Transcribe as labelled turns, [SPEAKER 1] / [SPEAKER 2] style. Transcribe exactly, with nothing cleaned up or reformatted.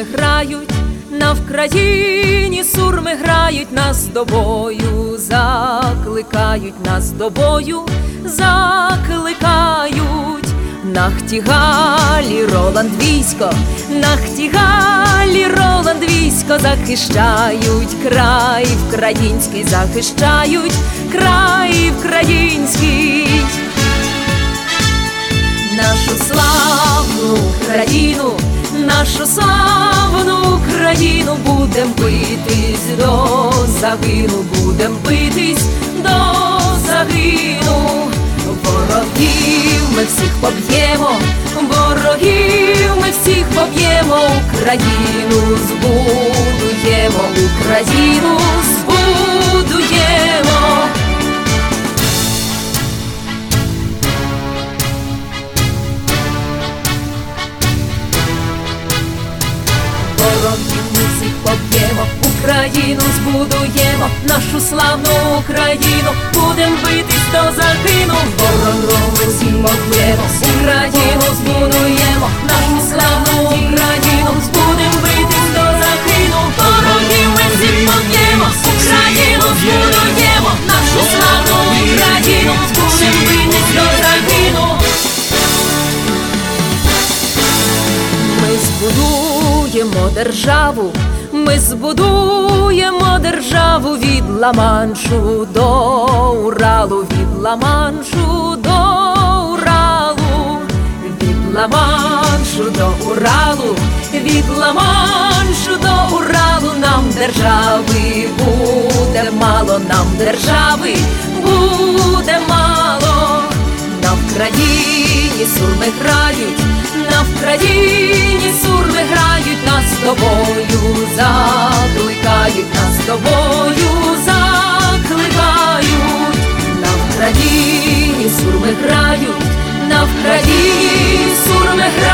[SPEAKER 1] сурми грають, на Вкраїні сурми грають, нас до бою закликають, нас до бою закликають. Нахтігалі Роланд військо, нахтігалі Роланд військо, захищають край вкраїнський, захищають край вкраїнський. Нашу славну Україну, нашу славну Україну, будем битись до загину, будем битись до загину. Ворогів ми всіх поб'ємо, ворогів ми всіх поб'ємо, Україну збудуємо, Україну збудуємо. Ворогів ми всіх поб'ємо, Україну збудуємо, нашу славну Україну, будем битись до загину. Ворогів ми всіх поб'ємо, Україну збудуємо, нашу славну Україну, будем битись до загину. Ворогів ми всіх поб'ємо, Україну збудуємо, нашу славну Україну, будем битись до загину. Ми збудуємо державу, ми збудуємо державу від Ла-Маншу до Уралу, від Ла-Маншу до Уралу, від Ла-Маншу до Уралу, від Ла-Маншу до Уралу. Нам держави буде мало, нам держави буде мало. На Вкраїні сурми грають, на Вкраїні сурми грають, нас з тобою закликають, нас з тобою закликають. На Вкраїні сурми грають, на Вкраїні сурми грають.